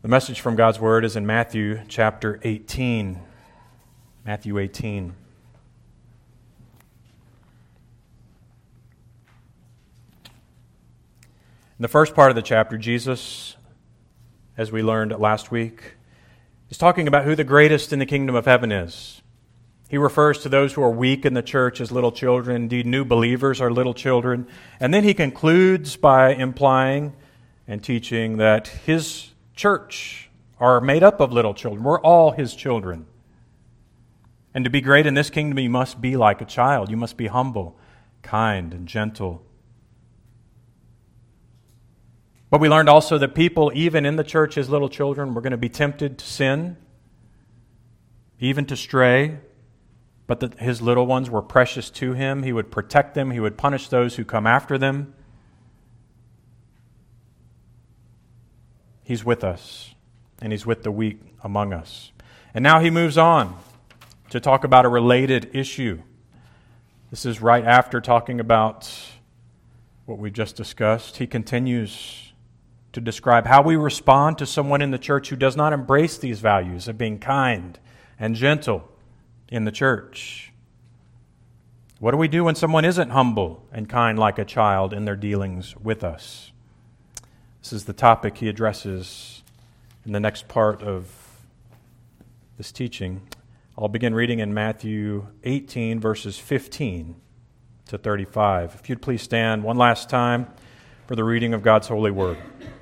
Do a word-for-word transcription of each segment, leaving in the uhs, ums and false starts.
The message from God's Word is in Matthew chapter eighteen. Matthew eighteen. In the first part of the chapter, Jesus, as we learned last week, is talking about who the greatest in the kingdom of heaven is. He refers to those who are weak in the church as little children. Indeed, new believers are little children. And then he concludes by implying and teaching that his church are made up of little children. We're all his children. And to be great in this kingdom, you must be like a child. You must be humble, kind, and gentle. But we learned also that people, even in the church as little children, were going to be tempted to sin, even to stray. But that his little ones were precious to him. He would protect them. He would punish those who come after them. He's with us, and he's with the weak among us. And now he moves on to talk about a related issue. This is right after talking about what we just discussed. He continues to describe how we respond to someone in the church who does not embrace these values of being kind and gentle in the church. What do we do when someone isn't humble and kind like a child in their dealings with us? This is the topic he addresses in the next part of this teaching. I'll begin reading in Matthew eighteen, verses fifteen to thirty-five. If you'd please stand one last time for the reading of God's holy word.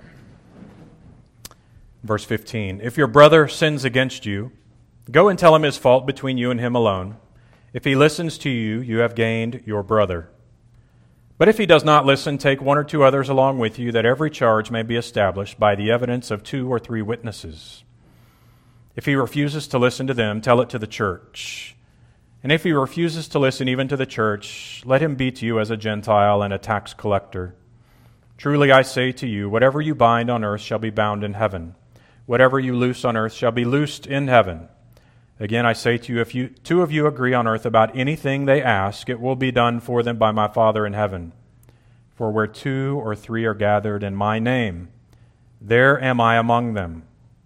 Verse fifteen, "If your brother sins against you, go and tell him his fault between you and him alone. If he listens to you, you have gained your brother. But if he does not listen, take one or two others along with you, that every charge may be established by the evidence of two or three witnesses. If he refuses to listen to them, tell it to the church. And if he refuses to listen even to the church, let him be to you as a Gentile and a tax collector. Truly I say to you, whatever you bind on earth shall be bound in heaven. Whatever you loose on earth shall be loosed in heaven. Again, I say to you, if you, two of you agree on earth about anything they ask, it will be done for them by my Father in heaven. For where two or three are gathered in my name, there am I among them."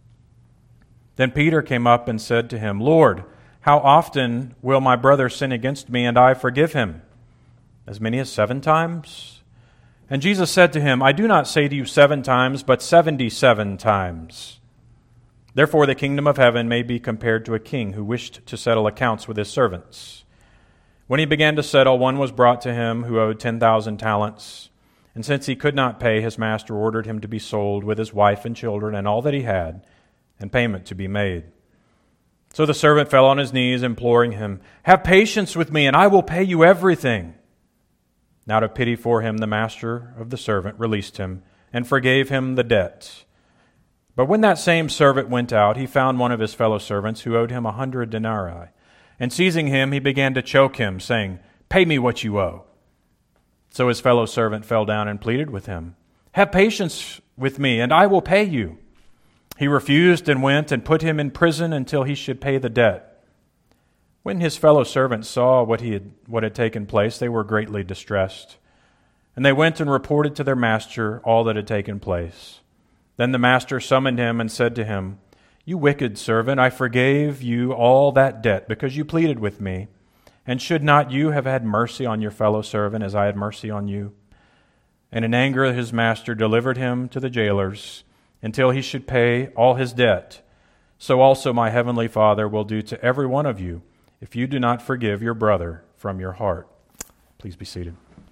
Then Peter came up and said to him, "Lord, how often will my brother sin against me and I forgive him? As many as seven times?" And Jesus said to him, "I do not say to you seven times, but seventy-seven times. Therefore the kingdom of heaven may be compared to a king who wished to settle accounts with his servants. When he began to settle, one was brought to him who owed ten thousand talents. And since he could not pay, his master ordered him to be sold with his wife and children and all that he had, and payment to be made. So the servant fell on his knees, imploring him, 'Have patience with me, and I will pay you everything.' Out of pity for him, the master of the servant released him and forgave him the debt. But when that same servant went out, he found one of his fellow servants who owed him a hundred denarii. And seizing him, he began to choke him, saying, 'Pay me what you owe.' So his fellow servant fell down and pleaded with him, 'Have patience with me, and I will pay you.' He refused and went and put him in prison until he should pay the debt. When his fellow servants saw what he had, what had taken place, they were greatly distressed. And they went and reported to their master all that had taken place. Then the master summoned him and said to him, 'You wicked servant, I forgave you all that debt because you pleaded with me. And should not you have had mercy on your fellow servant as I had mercy on you?' And in anger his master delivered him to the jailers until he should pay all his debt. So also my heavenly Father will do to every one of you if you do not forgive your brother from your heart." Please be seated.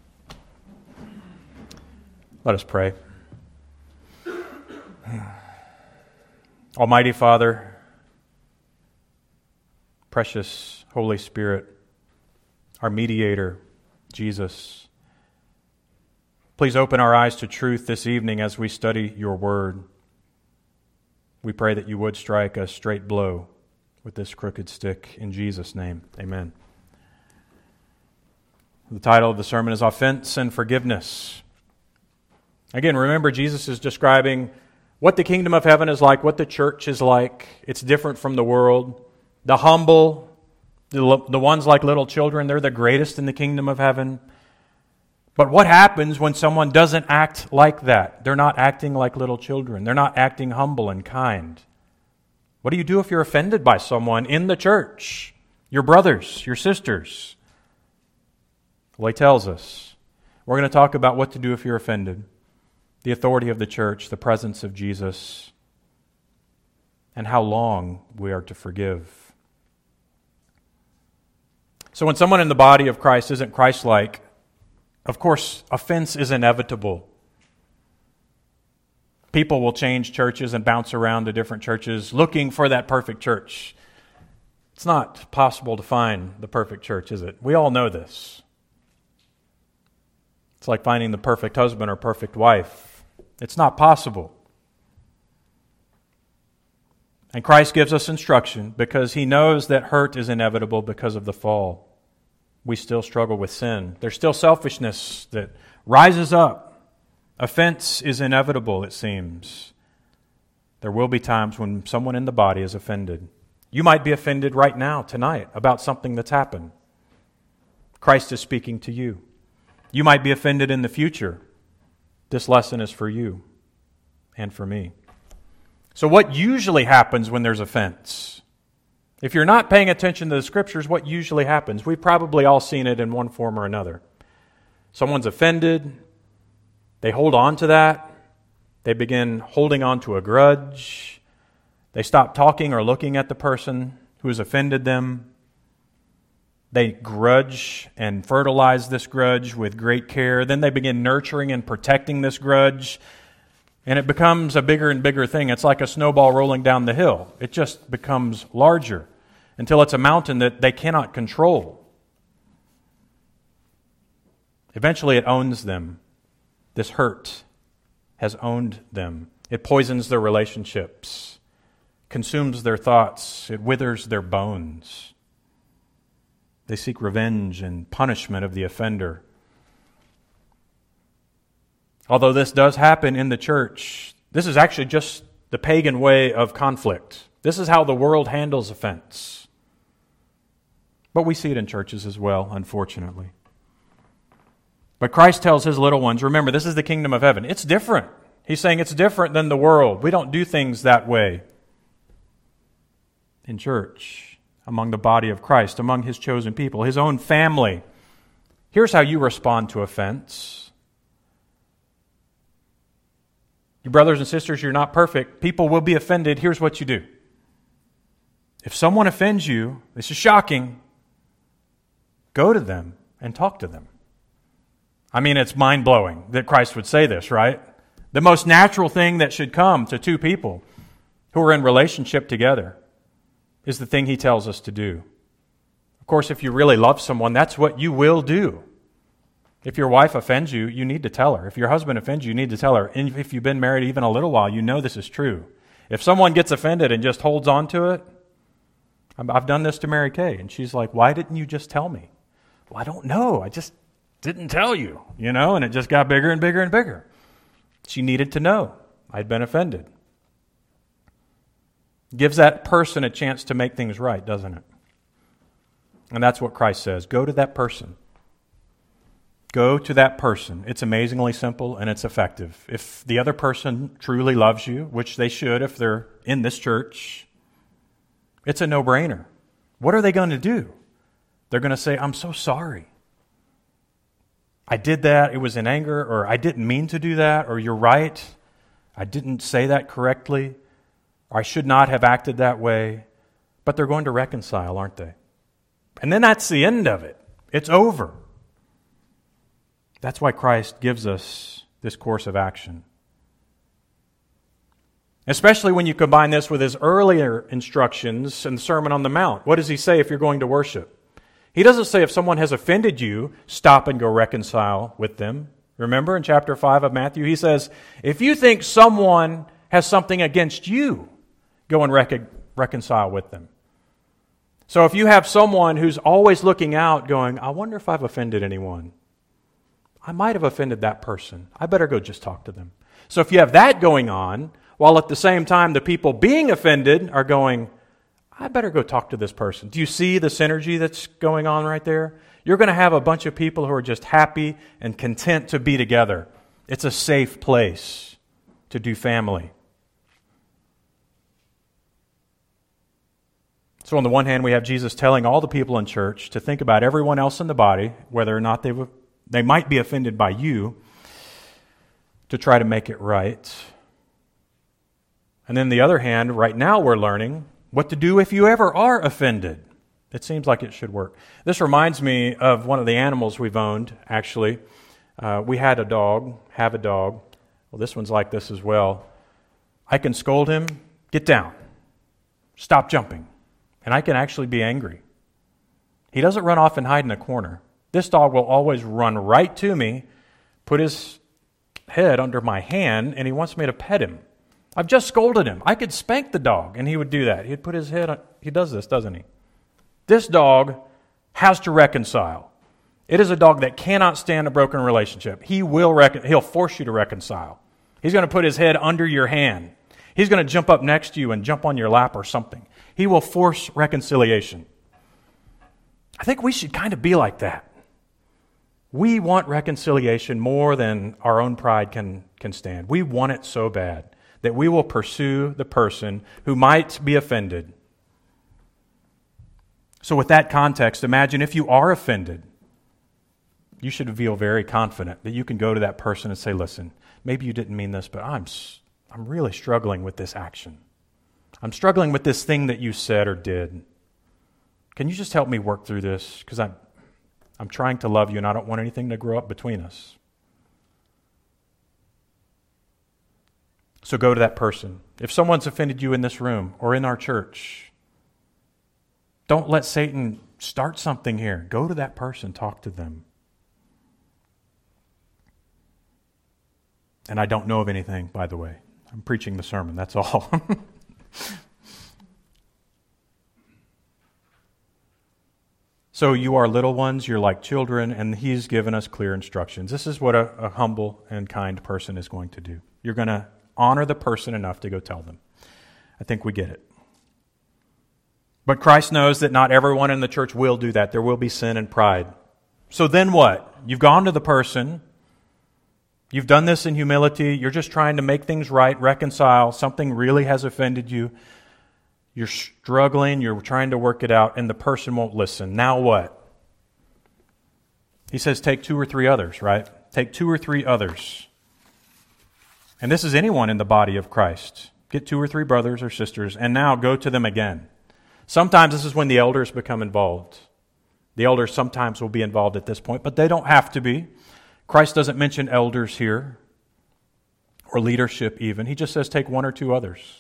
Let us pray. Almighty Father, precious Holy Spirit, our mediator, Jesus, please open our eyes to truth this evening as we study your word. We pray that you would strike a straight blow with this crooked stick. In Jesus' name, amen. The title of the sermon is Offense and Forgiveness. Again, remember, Jesus is describing what the kingdom of heaven is like, what the church is like. It's different from the world. The humble, the, the ones like little children, they're the greatest in the kingdom of heaven. But what happens when someone doesn't act like that? They're not acting like little children. They're not acting humble and kind. What do you do if you're offended by someone in the church? Your brothers, your sisters? Well, he tells us. We're going to talk about what to do if you're offended, the authority of the church, the presence of Jesus, and how long we are to forgive. So when someone in the body of Christ isn't Christ-like, of course, offense is inevitable. People will change churches and bounce around to different churches looking for that perfect church. It's not possible to find the perfect church, is it? We all know this. It's like finding the perfect husband or perfect wife. It's not possible. And Christ gives us instruction because He knows that hurt is inevitable because of the fall. We still struggle with sin. There's still selfishness that rises up. Offense is inevitable, it seems. There will be times when someone in the body is offended. You might be offended right now, tonight, about something that's happened. Christ is speaking to you. You might be offended in the future. This lesson is for you and for me. So what usually happens when there's offense? If you're not paying attention to the Scriptures, what usually happens? We've probably all seen it in one form or another. Someone's offended. They hold on to that. They begin holding on to a grudge. They stop talking or looking at the person who has offended them. They grudge and fertilize this grudge with great care. Then they begin nurturing and protecting this grudge. And it becomes a bigger and bigger thing. It's like a snowball rolling down the hill. It just becomes larger until it's a mountain that they cannot control. Eventually it owns them. This hurt has owned them. It poisons their relationships, consumes their thoughts, it withers their bones. They seek revenge and punishment of the offender. Although this does happen in the church, this is actually just the pagan way of conflict. This is how the world handles offense. But we see it in churches as well, unfortunately. But Christ tells His little ones, remember, this is the kingdom of heaven. It's different. He's saying it's different than the world. We don't do things that way in church, among the body of Christ, among His chosen people, His own family. Here's how you respond to offense. Your brothers and sisters, you're not perfect. People will be offended. Here's what you do. If someone offends you, this is shocking, go to them and talk to them. I mean, it's mind-blowing that Christ would say this, right? The most natural thing that should come to two people who are in relationship together is the thing He tells us to do. Of course, if you really love someone, that's what you will do. If your wife offends you, you need to tell her. If your husband offends you, you need to tell her. And if you've been married even a little while, you know this is true. If someone gets offended and just holds on to it, I've done this to Mary Kay, and she's like, why didn't you just tell me? Well, I don't know. I just didn't tell you, you know, and it just got bigger and bigger and bigger. She needed to know I'd been offended. Gives that person a chance to make things right, doesn't it? And that's what Christ says. Go to that person. Go to that person. It's amazingly simple and it's effective. If the other person truly loves you, which they should if they're in this church, it's a no-brainer. What are they going to do? They're going to say, I'm so sorry. I did that, it was in anger, or I didn't mean to do that, or you're right, I didn't say that correctly, or I should not have acted that way. But they're going to reconcile, aren't they? And then that's the end of it. It's over. That's why Christ gives us this course of action. Especially when you combine this with His earlier instructions in the Sermon on the Mount. What does He say if you're going to worship? He doesn't say if someone has offended you, stop and go reconcile with them. Remember in chapter five of Matthew, He says, if you think someone has something against you, go and rec- reconcile with them. So if you have someone who's always looking out going, I wonder if I've offended anyone. I might have offended that person. I better go just talk to them. So if you have that going on, while at the same time the people being offended are going, I better go talk to this person. Do you see the synergy that's going on right there? You're going to have a bunch of people who are just happy and content to be together. It's a safe place to do family. So on the one hand, we have Jesus telling all the people in church to think about everyone else in the body, whether or not they w- they might be offended by you, to try to make it right. And then the other hand, right now we're learning what to do if you ever are offended. It seems like it should work. This reminds me of one of the animals we've owned, actually. Uh, we had a dog, have a dog. Well, this one's like this as well. I can scold him, get down, stop jumping. And I can actually be angry. He doesn't run off and hide in a corner. This dog will always run right to me, put his head under my hand, and he wants me to pet him. I've just scolded him. I could spank the dog, and he would do that. He'd put his head on. He does this, doesn't he? This dog has to reconcile. It is a dog that cannot stand a broken relationship. He will recon- He'll force you to reconcile. He's going to put his head under your hand. He's going to jump up next to you and jump on your lap or something. He will force reconciliation. I think we should kind of be like that. We want reconciliation more than our own pride can, can stand. We want it so bad that we will pursue the person who might be offended. So with that context, imagine if you are offended, you should feel very confident that you can go to that person and say, listen, maybe you didn't mean this, but I'm, I'm really struggling with this action. I'm struggling with this thing that you said or did. Can you just help me work through this? Because I'm, I'm trying to love you and I don't want anything to grow up between us. So go to that person. If someone's offended you in this room or in our church, don't let Satan start something here. Go to that person, talk to them. And I don't know of anything, by the way. I'm preaching the sermon, that's all. So you are little ones, you're like children, and He's given us clear instructions. This is what a, a humble and kind person is going to do. You're going to honor the person enough to go tell them. I think we get it. But Christ knows that not everyone in the church will do that. There will be sin and pride. So then what? You've gone to the person. You've done this in humility. You're just trying to make things right, reconcile. Something really has offended you. You're struggling. You're trying to work it out, and the person won't listen. Now what? He says take two or three others, right? Take two or three others. And this is anyone in the body of Christ. Get two or three brothers or sisters, and now go to them again. Sometimes this is when the elders become involved. The elders sometimes will be involved at this point, but they don't have to be. Christ doesn't mention elders here, or leadership even. He just says take one or two others.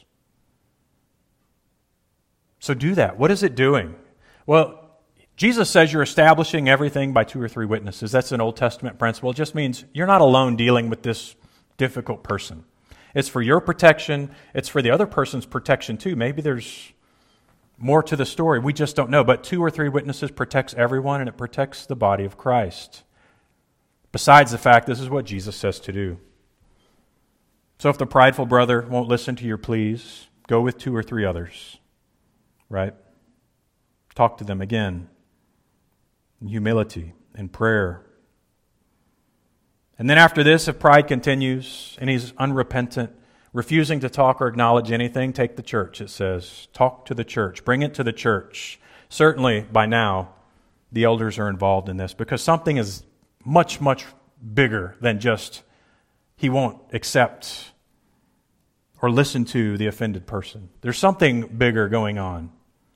So do that. What is it doing? Well, Jesus says you're establishing everything by two or three witnesses. That's an Old Testament principle. It just means you're not alone dealing with this difficult person. It's for your protection. It's for the other person's protection too. Maybe there's more to the story. We just don't know. But two or three witnesses protects everyone, and it protects the body of Christ. Besides the fact, this is what Jesus says to do. So if the prideful brother won't listen to your pleas, go with two or three others. Right? Talk to them again in humility and prayer. And then after this, if pride continues and he's unrepentant, refusing to talk or acknowledge anything, take the church, it says. Talk to the church. Bring it to the church. Certainly, by now, the elders are involved in this because something is much, much bigger than just he won't accept or listen to the offended person. There's something bigger going on.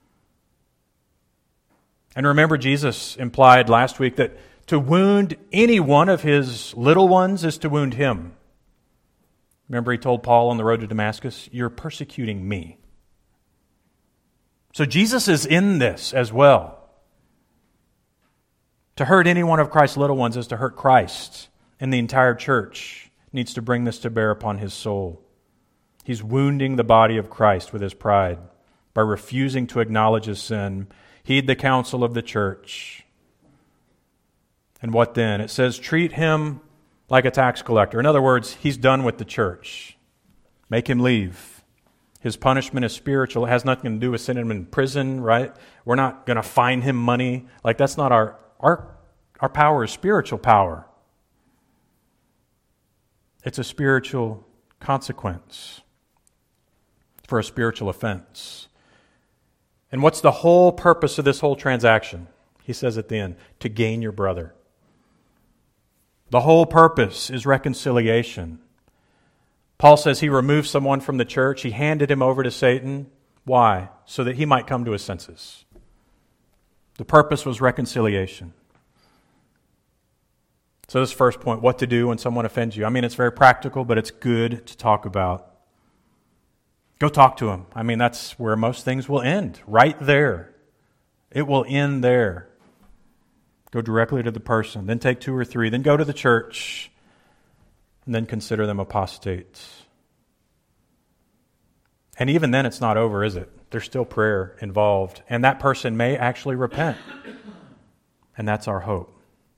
And remember, Jesus implied last week that to wound any one of his little ones is to wound him. Remember, he told Paul on the road to Damascus, you're persecuting me. So Jesus is in this as well. To hurt any one of Christ's little ones is to hurt Christ, and the entire church needs to bring this to bear upon his soul. He's wounding the body of Christ with his pride by refusing to acknowledge his sin. Heed the counsel of the church. And what then? It says, treat him like a tax collector. In other words, he's done with the church. Make him leave. His punishment is spiritual. It has nothing to do with sending him in prison, right? We're not going to fine him money. Like, that's not our, our Our power is spiritual power. It's a spiritual consequence for a spiritual offense. And what's the whole purpose of this whole transaction? He says at the end, to gain your brother. The whole purpose is reconciliation. Paul says he removed someone from the church. He handed him over to Satan. Why? So that he might come to his senses. The purpose was reconciliation. So this first point, what to do when someone offends you. I mean, it's very practical, but it's good to talk about. Go talk to him. I mean, that's where most things will end, right there. It will end there. Go directly to the person, then take two or three, then go to the church, and then consider them apostates. And even then, it's not over, is it? There's still prayer involved, and that person may actually repent. And that's our hope.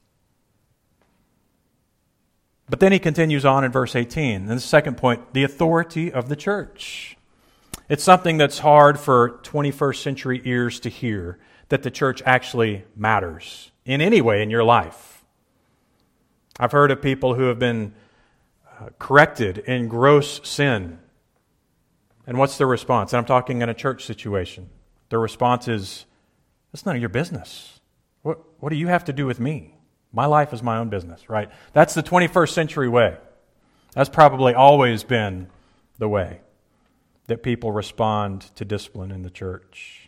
But then he continues on in verse eighteen. And the second point, the authority of the church. It's something that's hard for twenty-first century ears to hear, that the church actually matters in any way in your life. I've heard of people who have been uh, corrected in gross sin. And what's their response? And I'm talking in a church situation. Their response is, it's none of your business. What, what do you have to do with me? My life is my own business, right? That's the twenty-first century way. That's probably always been the way that people respond to discipline in the church.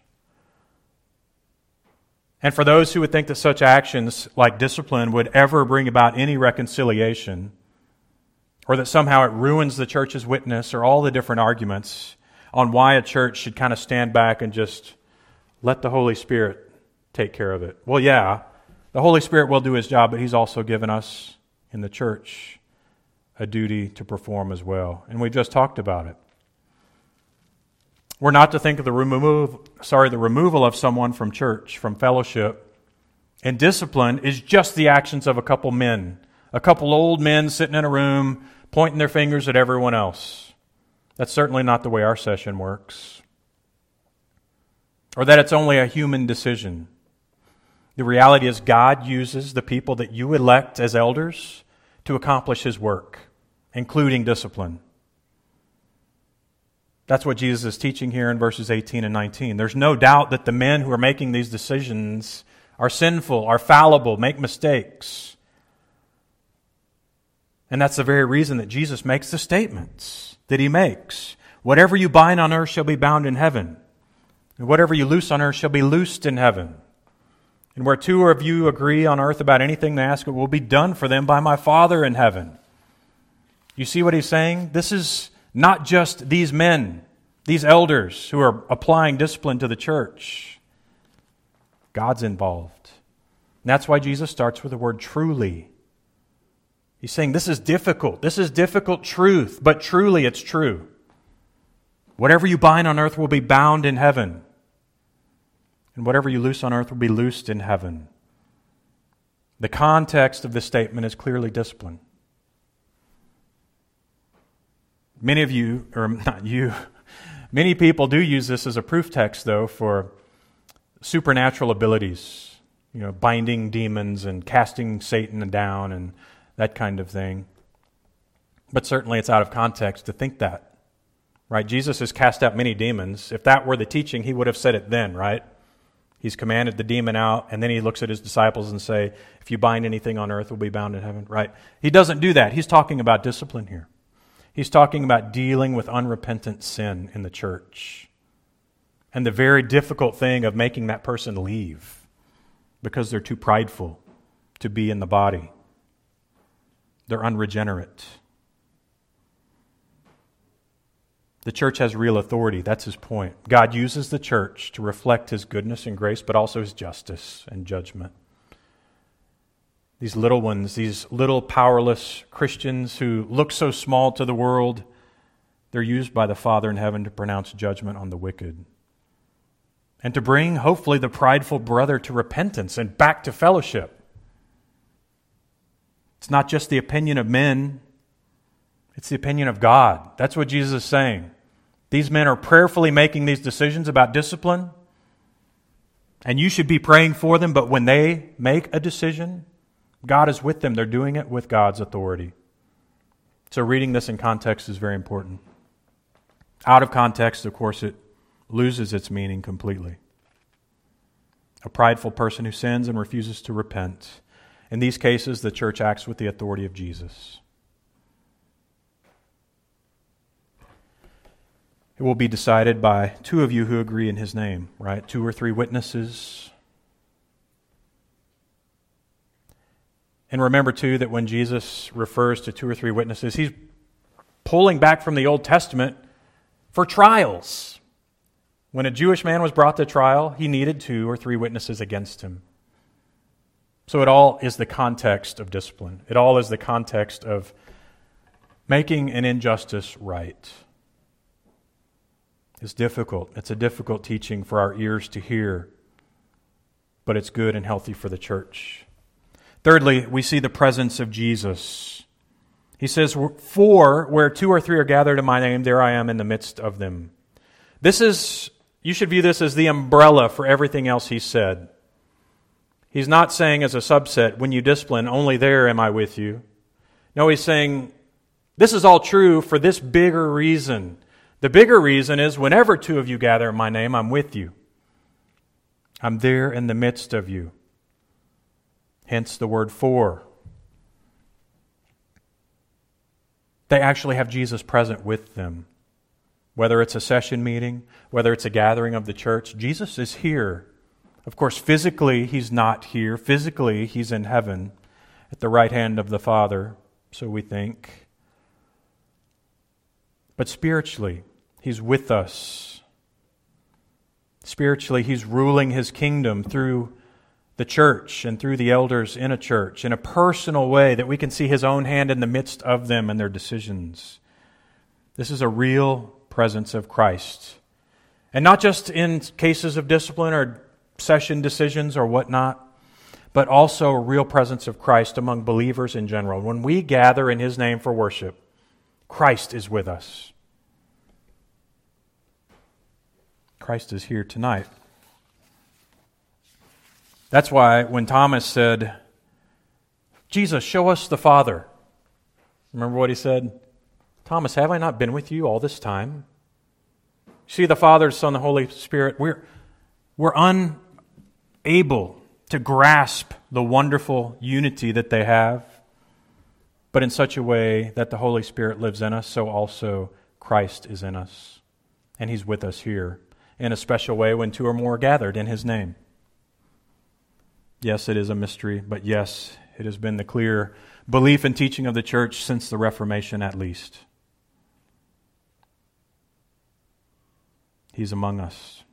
And for those who would think that such actions like discipline would ever bring about any reconciliation, or that somehow it ruins the church's witness, or all the different arguments on why a church should kind of stand back and just let the Holy Spirit take care of it. Well, yeah, the Holy Spirit will do His job, but He's also given us in the church a duty to perform as well. And we've just talked about it. We're not to think of the remove, sorry, the removal of someone from church, from fellowship, and discipline is just the actions of a couple men, a couple old men sitting in a room pointing their fingers at everyone else. That's certainly not the way our session works. Or that it's only a human decision. The reality is God uses the people that you elect as elders to accomplish His work, including discipline. That's what Jesus is teaching here in verses eighteen and nineteen. There's no doubt that the men who are making these decisions are sinful, are fallible, make mistakes. And that's the very reason that Jesus makes the statements that He makes. Whatever you bind on earth shall be bound in heaven, and whatever you loose on earth shall be loosed in heaven. And where two of you agree on earth about anything they ask, it will be done for them by my Father in heaven. You see what He's saying? This is not just these men, these elders who are applying discipline to the church. God's involved. And that's why Jesus starts with the word truly. He's saying this is difficult. This is difficult truth, but truly it's true. Whatever you bind on earth will be bound in heaven. And whatever you loose on earth will be loosed in heaven. The context of this statement is clearly discipline. Many of you, or not you, many people do use this as a proof text, though, for supernatural abilities. You know, binding demons and casting Satan down and that kind of thing. But certainly it's out of context to think that. Right? Jesus has cast out many demons. If that were the teaching, He would have said it then, right? He's commanded the demon out, and then He looks at His disciples and say, if you bind anything on earth, it will be bound in heaven, right? He doesn't do that. He's talking about discipline here. He's talking about dealing with unrepentant sin in the church. And the very difficult thing of making that person leave because they're too prideful to be in the body. They're unregenerate. The church has real authority. That's His point. God uses the church to reflect His goodness and grace, but also His justice and judgment. These little ones, these little powerless Christians who look so small to the world, they're used by the Father in heaven to pronounce judgment on the wicked. And to bring, hopefully, the prideful brother to repentance and back to fellowship. It's not just the opinion of men, it's the opinion of God. That's what Jesus is saying. These men are prayerfully making these decisions about discipline, and you should be praying for them, but when they make a decision God is with them. They're doing it with God's authority. So reading this in context is very important. Out of context, of course, it loses its meaning completely. A prideful person who sins and refuses to repent. In these cases, the church acts with the authority of Jesus. It will be decided by two of you who agree in His name, right? Two or three witnesses. And remember, too, that when Jesus refers to two or three witnesses, He's pulling back from the Old Testament for trials. When a Jewish man was brought to trial, he needed two or three witnesses against him. So it all is the context of discipline. It all is the context of making an injustice right. It's difficult. It's a difficult teaching for our ears to hear, but it's good and healthy for the church. Thirdly, we see the presence of Jesus. He says, "For where two or three are gathered in my name, there I am in the midst of them." This is, you should view this as the umbrella for everything else He said. He's not saying as a subset, when you discipline, only there am I with you. No, He's saying, this is all true for this bigger reason. The bigger reason is whenever two of you gather in my name, I'm with you. I'm there in the midst of you. Hence the word "for." They actually have Jesus present with them. Whether it's a session meeting, whether it's a gathering of the church, Jesus is here. Of course, physically, He's not here. Physically, He's in heaven at the right hand of the Father, so we think. But spiritually, He's with us. Spiritually, He's ruling His kingdom through the church and through the elders in a church in a personal way that we can see His own hand in the midst of them and their decisions. This is a real presence of Christ. And not just in cases of discipline or session decisions or whatnot, but also a real presence of Christ among believers in general. When we gather in His name for worship, Christ is with us. Christ is here tonight. That's why when Thomas said, "Jesus, show us the Father," remember what he said? "Thomas, have I not been with you all this time?" See, the Father, Son, the Holy Spirit, we're, we're unable to grasp the wonderful unity that they have, but in such a way that the Holy Spirit lives in us, so also Christ is in us. And He's with us here in a special way when two or more are gathered in His name. Yes, it is a mystery, but yes, it has been the clear belief and teaching of the church since the Reformation at least. He's among us.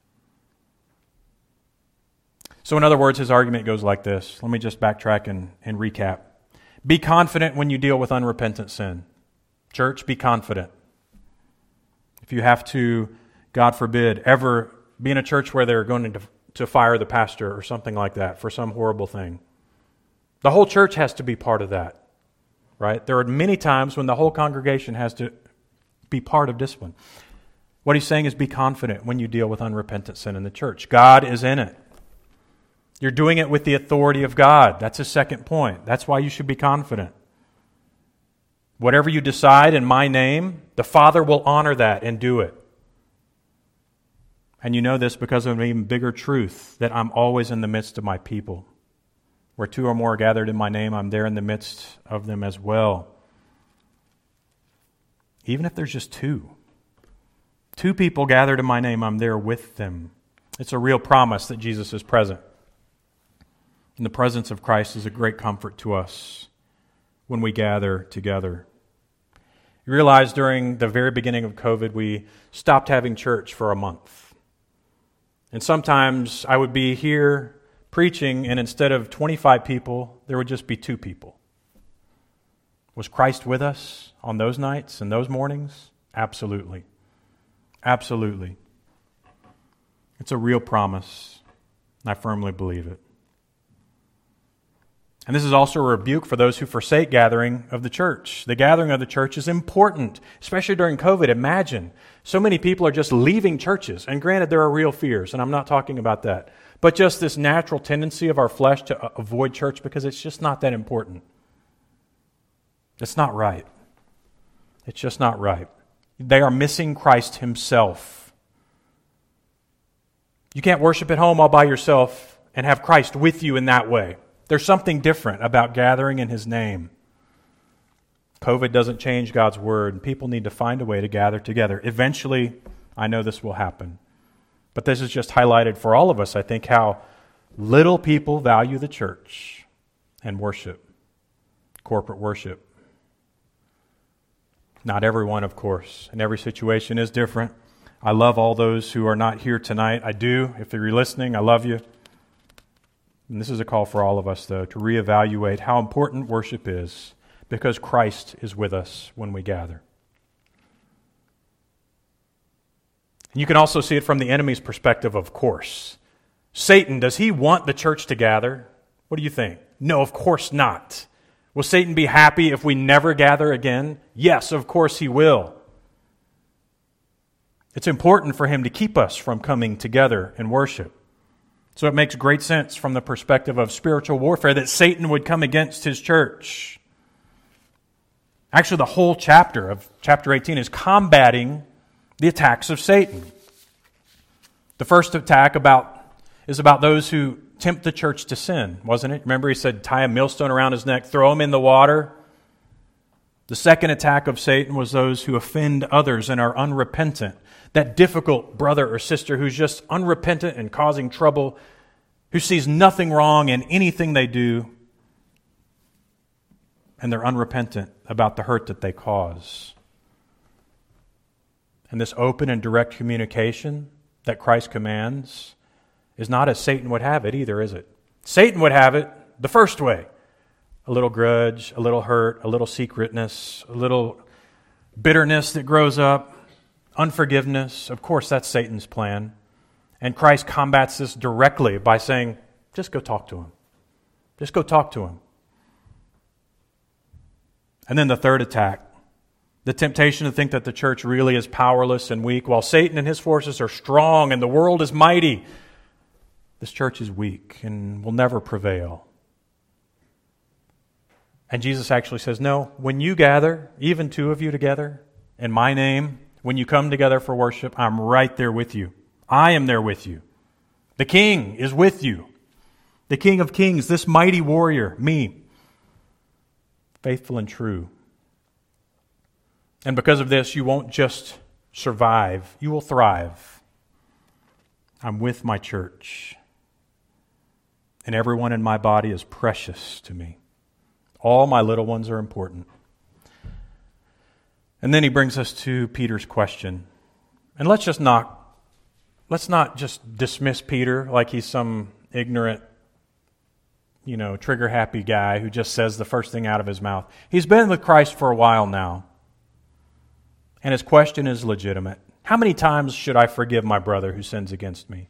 So in other words, his argument goes like this. Let me just backtrack and, and recap. Be confident when you deal with unrepentant sin. Church, be confident. If you have to, God forbid, ever be in a church where they're going to to fire the pastor or something like that for some horrible thing. The whole church has to be part of that, right? There are many times when the whole congregation has to be part of discipline. What he's saying is be confident when you deal with unrepentant sin in the church. God is in it. You're doing it with the authority of God. That's his second point. That's why you should be confident. Whatever you decide in my name, the Father will honor that and do it. And you know this because of an even bigger truth, that I'm always in the midst of my people. Where two or more are gathered in my name, I'm there in the midst of them as well. Even if there's just two. Two people gathered in my name, I'm there with them. It's a real promise that Jesus is present. And the presence of Christ is a great comfort to us when we gather together. You realize during the very beginning of COVID, we stopped having church for a month. And sometimes I would be here preaching, and instead of twenty-five people, there would just be two people. Was Christ with us on those nights and those mornings? Absolutely. Absolutely. It's a real promise, and I firmly believe it. And this is also a rebuke for those who forsake gathering of the church. The gathering of the church is important, especially during COVID. Imagine, so many people are just leaving churches. And granted, there are real fears, and I'm not talking about that. but just this natural tendency of our flesh to avoid church because it's just not that important. It's not right. It's just not right. They are missing Christ himself. You can't worship at home all by yourself and have Christ with you in that way. There's something different about gathering in his name. COVID doesn't change God's word, and people need to find a way to gather together. Eventually, I know this will happen. But this is just highlighted for all of us, I think, how little people value the church and worship, corporate worship. Not everyone, of course, and every situation is different. I love all those who are not here tonight. I do. If you're listening, I love you. And this is a call for all of us, though, to reevaluate how important worship is, because Christ is with us when we gather. And you can also see it from the enemy's perspective, of course. Satan, does he want the church to gather? What do you think? No, of course not. Will Satan be happy if we never gather again? Yes, of course he will. It's important for him to keep us from coming together in worship. So it makes great sense from the perspective of spiritual warfare that Satan would come against his church. Actually, the whole chapter of chapter eighteen is combating the attacks of Satan. The first attack about is about those who tempt the church to sin, wasn't it? Remember he said, tie a millstone around his neck, throw him in the water. The second attack of Satan was those who offend others and are unrepentant. That difficult brother or sister who's just unrepentant and causing trouble, who sees nothing wrong in anything they do, and they're unrepentant about the hurt that they cause. And this open and direct communication that Christ commands is not as Satan would have it either, is it? Satan would have it the first way. A little grudge, a little hurt, a little secretness, a little bitterness that grows up, unforgiveness. Of course, that's Satan's plan. And Christ combats this directly by saying, just go talk to him. Just go talk to him. And then the third attack, the temptation to think that the church really is powerless and weak, while Satan and his forces are strong and the world is mighty. This church is weak and will never prevail. And Jesus actually says, no, when you gather, even two of you together, in my name, when you come together for worship, I'm right there with you. I am there with you. The King is with you. The King of Kings, this mighty warrior, me, faithful and true. And because of this, you won't just survive, you will thrive. I'm with my church. And everyone in my body is precious to me. All my little ones are important. And then he brings us to Peter's question. And let's just not, let's not just dismiss Peter like he's some ignorant, you know, trigger-happy guy who just says the first thing out of his mouth. He's been with Christ for a while now. And his question is legitimate. How many times should I forgive my brother who sins against me?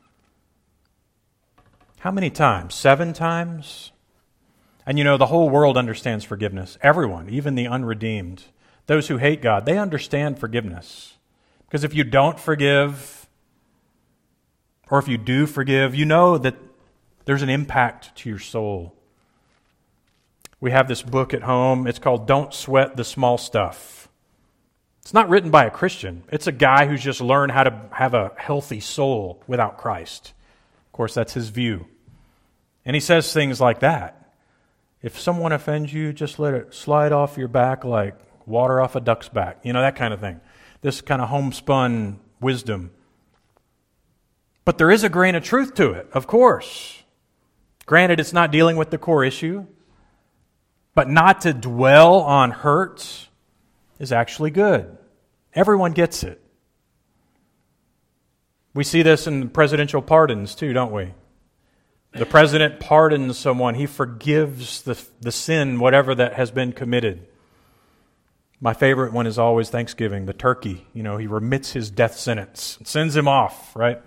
How many times? Seven times? And you know, the whole world understands forgiveness. Everyone, even the unredeemed. Those who hate God, they understand forgiveness. Because if you don't forgive, or if you do forgive, you know that there's an impact to your soul. We have this book at home. It's called Don't Sweat the Small Stuff. It's not written by a Christian. It's a guy who's just learned how to have a healthy soul without Christ. Of course, that's his view. And he says things like that. If someone offends you, just let it slide off your back like water off a duck's back. You know, that kind of thing. This kind of homespun wisdom. But there is a grain of truth to it, of course. Granted, it's not dealing with the core issue. But not to dwell on hurt is actually good. Everyone gets it. We see this in presidential pardons too, don't we? The president pardons someone. He forgives the, the sin, whatever that has been committed. My favorite one is always Thanksgiving, the turkey. You know, he remits his death sentence, sends him off, right?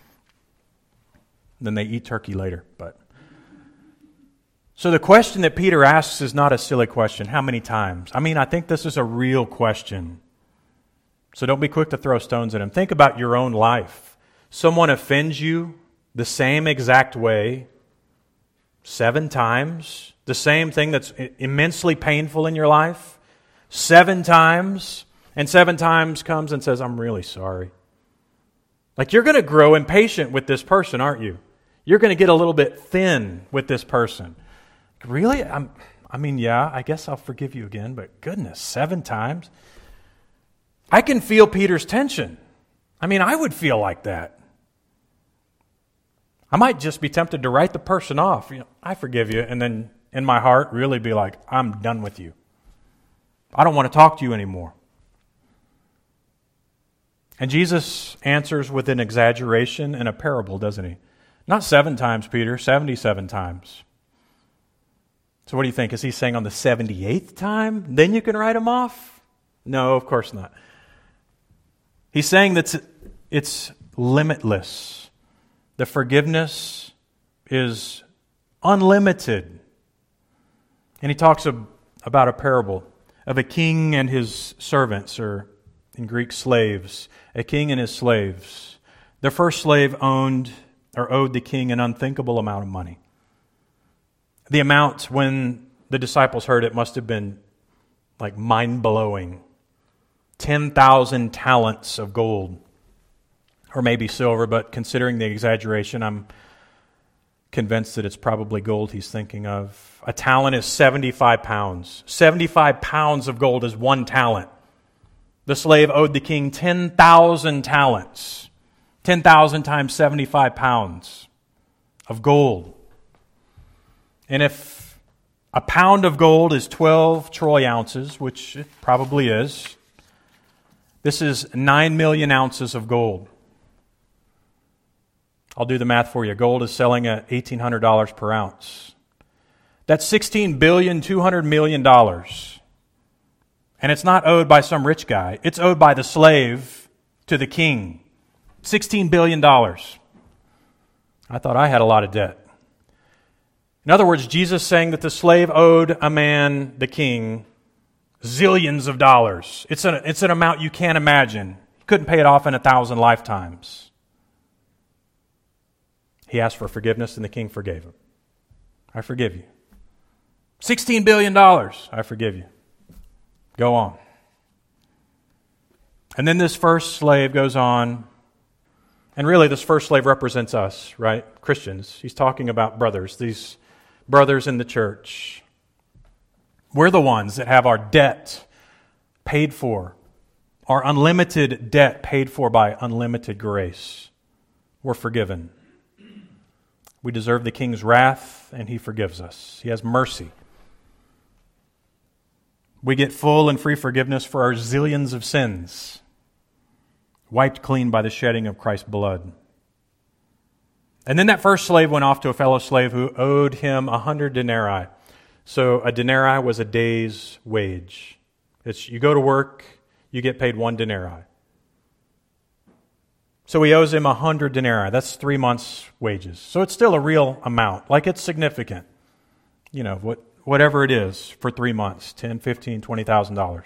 Then they eat turkey later. But so the question that Peter asks is not a silly question. How many times? I mean, I think this is a real question. So don't be quick to throw stones at him. Think about your own life. Someone offends you. the same exact way seven times, the same thing that's immensely painful in your life seven times, and seven times comes and says, I'm really sorry. Like, you're going to grow impatient with this person, aren't you? You're going to get a little bit thin with this person. Really? I'm, I mean, yeah, I guess I'll forgive you again, but goodness, seven times? I can feel Peter's tension. I mean, I would feel like that. I might just be tempted to write the person off. You know, I forgive you, and then in my heart really be like, I'm done with you. I don't want to talk to you anymore. And Jesus answers with an exaggeration and a parable, doesn't he? Not seven times, Peter, seventy-seven times. So what do you think? Is he saying on the seventy-eighth time, then you can write him off? No, of course not. He's saying that it's, it's limitless. The forgiveness is unlimited. And he talks of, about a parable of a king and his servants, or in Greek, slaves. A king and his slaves. The first slave owned or owed the king an unthinkable amount of money. The amount, when the disciples heard it, must have been like mind-blowing. ten thousand talents of gold, or maybe silver, but considering the exaggeration, I'm convinced that it's probably gold he's thinking of. A talent is seventy-five pounds. seventy-five pounds of gold is one talent. The slave owed the king ten thousand talents. ten thousand times seventy-five pounds of gold. And if a pound of gold is twelve troy ounces, which it probably is, this is nine million ounces of gold. I'll do the math for you. Gold is selling at eighteen hundred dollars per ounce. That's sixteen billion two hundred million dollars. And it's not owed by some rich guy. It's owed by the slave to the king. sixteen billion dollars. I thought I had a lot of debt. In other words, Jesus is saying that the slave owed a man, the king, zillions of dollars. It's an, it's an amount you can't imagine. He couldn't pay it off in a thousand lifetimes. He asked for forgiveness, and the king forgave him. I forgive you. sixteen billion dollars. I forgive you. Go on. And then this first slave goes on, and really this first slave represents us, right? Christians. He's talking about brothers, these brothers in the church. We're the ones that have our debt paid for, our unlimited debt paid for by unlimited grace. We're forgiven. We deserve the king's wrath, and he forgives us. He has mercy. We get full and free forgiveness for our zillions of sins, wiped clean by the shedding of Christ's blood. And then that first slave went off to a fellow slave who owed him a hundred denarii. So a denarii was a day's wage. It's you go to work, you get paid one denarii. So he owes him a hundred denarii. That's three months' wages. So it's still a real amount. Like, it's significant. You know, what whatever it is for three months, ten, fifteen, twenty thousand dollars.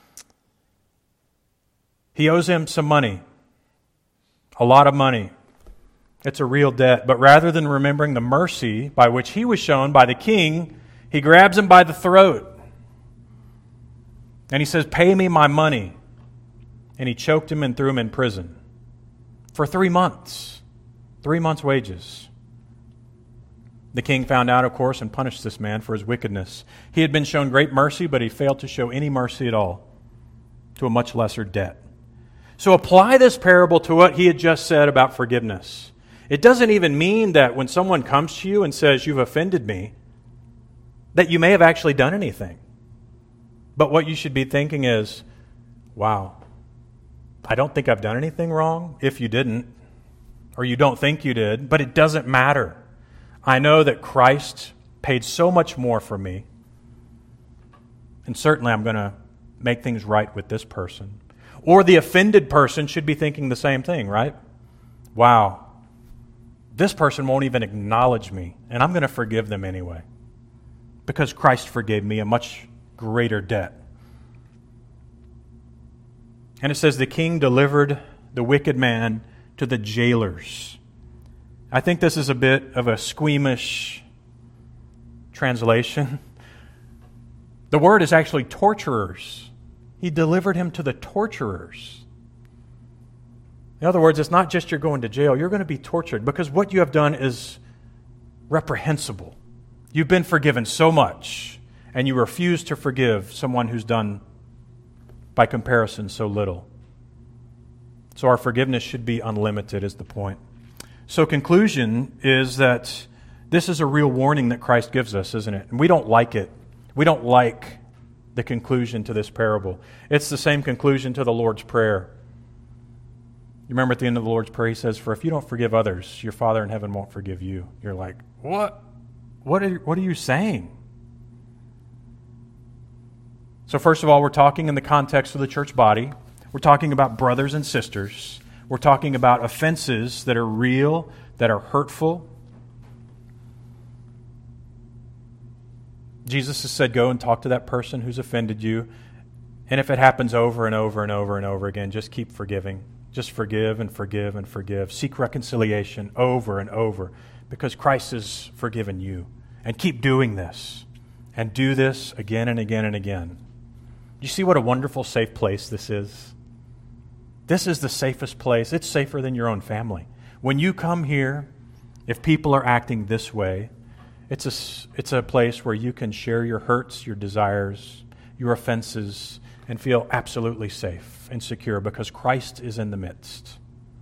He owes him some money. A lot of money. It's a real debt. But rather than remembering the mercy by which he was shown by the king, he grabs him by the throat. And he says, "Pay me my money." And he choked him and threw him in prison. For three months. Three months' wages. The king found out, of course, and punished this man for his wickedness. He had been shown great mercy, but he failed to show any mercy at all to a much lesser debt. So apply this parable to what he had just said about forgiveness. It doesn't even mean that when someone comes to you and says, "You've offended me," that you may have actually done anything. But what you should be thinking is, wow, I don't think I've done anything wrong, if you didn't, or you don't think you did, but it doesn't matter. I know that Christ paid so much more for me, and certainly I'm going to make things right with this person. Or the offended person should be thinking the same thing, right? Wow, this person won't even acknowledge me, and I'm going to forgive them anyway, because Christ forgave me a much greater debt. And it says the king delivered the wicked man to the jailers. I think this is a bit of a squeamish translation. The word is actually torturers. He delivered him to the torturers. In other words, it's not just you're going to jail, you're going to be tortured because what you have done is reprehensible. You've been forgiven so much, and you refuse to forgive someone who's done, by comparison, so little. So our forgiveness should be unlimited, is the point. So conclusion is that this is a real warning that Christ gives us, isn't it? And we don't like it. We don't like the conclusion to this parable. It's the same conclusion to the Lord's Prayer. You remember at the end of the Lord's Prayer, He says, "For if you don't forgive others, your Father in heaven won't forgive you." You're like, what? What are you, what are you saying? So first of all, we're talking in the context of the church body. We're talking about brothers and sisters. We're talking about offenses that are real, that are hurtful. Jesus has said, go and talk to that person who's offended you. And if it happens over and over and over and over again, just keep forgiving. Just forgive and forgive and forgive. Seek reconciliation over and over because Christ has forgiven you. And keep doing this. And do this again and again and again. You see what a wonderful, safe place this is? This is the safest place. It's safer than your own family. When you come here, if people are acting this way, it's a, it's a place where you can share your hurts, your desires, your offenses, and feel absolutely safe and secure because Christ is in the midst.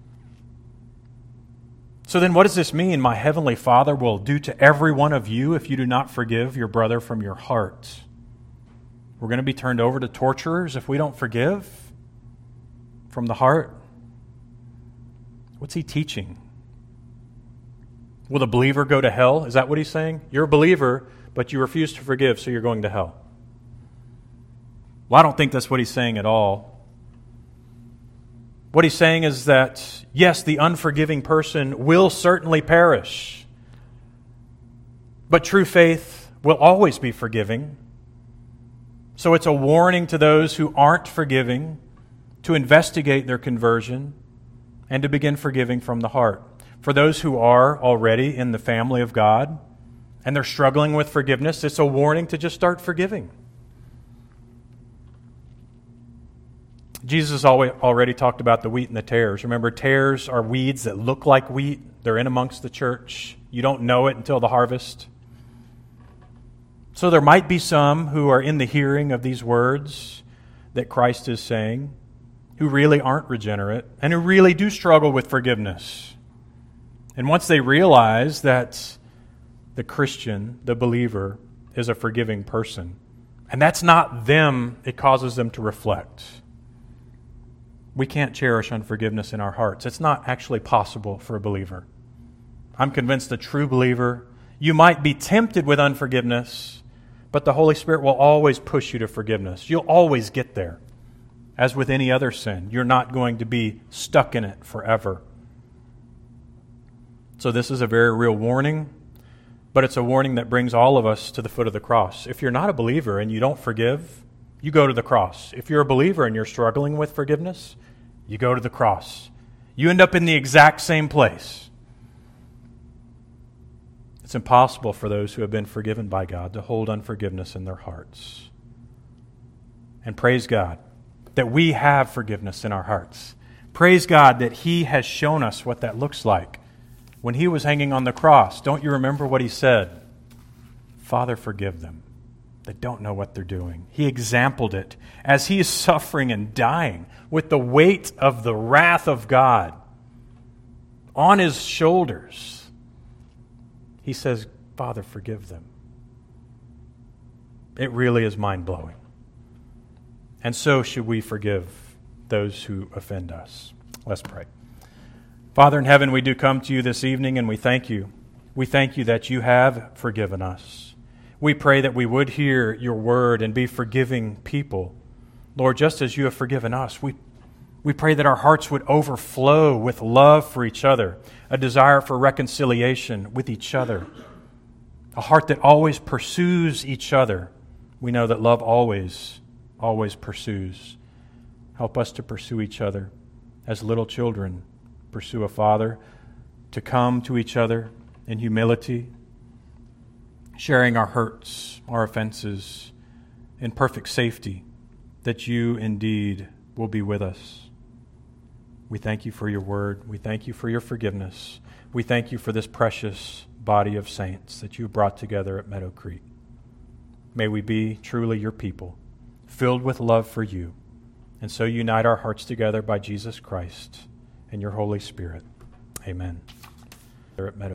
So then what does this mean? My heavenly Father will do to every one of you if you do not forgive your brother from your heart. We're going to be turned over to torturers if we don't forgive from the heart. What's he teaching? Will the believer go to hell? Is that what he's saying? You're a believer, but you refuse to forgive, so you're going to hell. Well, I don't think that's what he's saying at all. What he's saying is that, yes, the unforgiving person will certainly perish, but true faith will always be forgiving. So it's a warning to those who aren't forgiving to investigate their conversion and to begin forgiving from the heart. For those who are already in the family of God and they're struggling with forgiveness, it's a warning to just start forgiving. Jesus already talked about the wheat and the tares. Remember, tares are weeds that look like wheat. They're in amongst the church. You don't know it until the harvest. So there might be some who are in the hearing of these words that Christ is saying, who really aren't regenerate and who really do struggle with forgiveness. And once they realize that the Christian, the believer, is a forgiving person, and that's not them, it causes them to reflect. We can't cherish unforgiveness in our hearts. It's not actually possible for a believer. I'm convinced a true believer, you might be tempted with unforgiveness, but the Holy Spirit will always push you to forgiveness. You'll always get there. As with any other sin, you're not going to be stuck in it forever. So this is a very real warning, but it's a warning that brings all of us to the foot of the cross. If you're not a believer and you don't forgive, you go to the cross. If you're a believer and you're struggling with forgiveness, you go to the cross. You end up in the exact same place. It's impossible for those who have been forgiven by God to hold unforgiveness in their hearts. And praise God that we have forgiveness in our hearts. Praise God that He has shown us what that looks like. When He was hanging on the cross, don't you remember what He said? Father, forgive them. They don't know what they're doing. He exampled it as He is suffering and dying with the weight of the wrath of God on His shoulders. He says, Father, forgive them. It really is mind-blowing. And so should we forgive those who offend us. Let's pray. Father in heaven, we do come to you this evening and we thank you. We thank you that you have forgiven us. We pray that we would hear your word and be forgiving people. Lord, just as you have forgiven us, we, we pray that our hearts would overflow with love for each other, a desire for reconciliation with each other, a heart that always pursues each other. We know that love always, always pursues. Help us to pursue each other as little children pursue a father. to come to each other in humility, sharing our hurts, our offenses, in perfect safety, that you indeed will be with us. We thank you for your word. We thank you for your forgiveness. We thank you for this precious body of saints that you brought together at Meadow Creek. May we be truly your people, filled with love for you, and so unite our hearts together by Jesus Christ and your Holy Spirit. Amen. At Meadow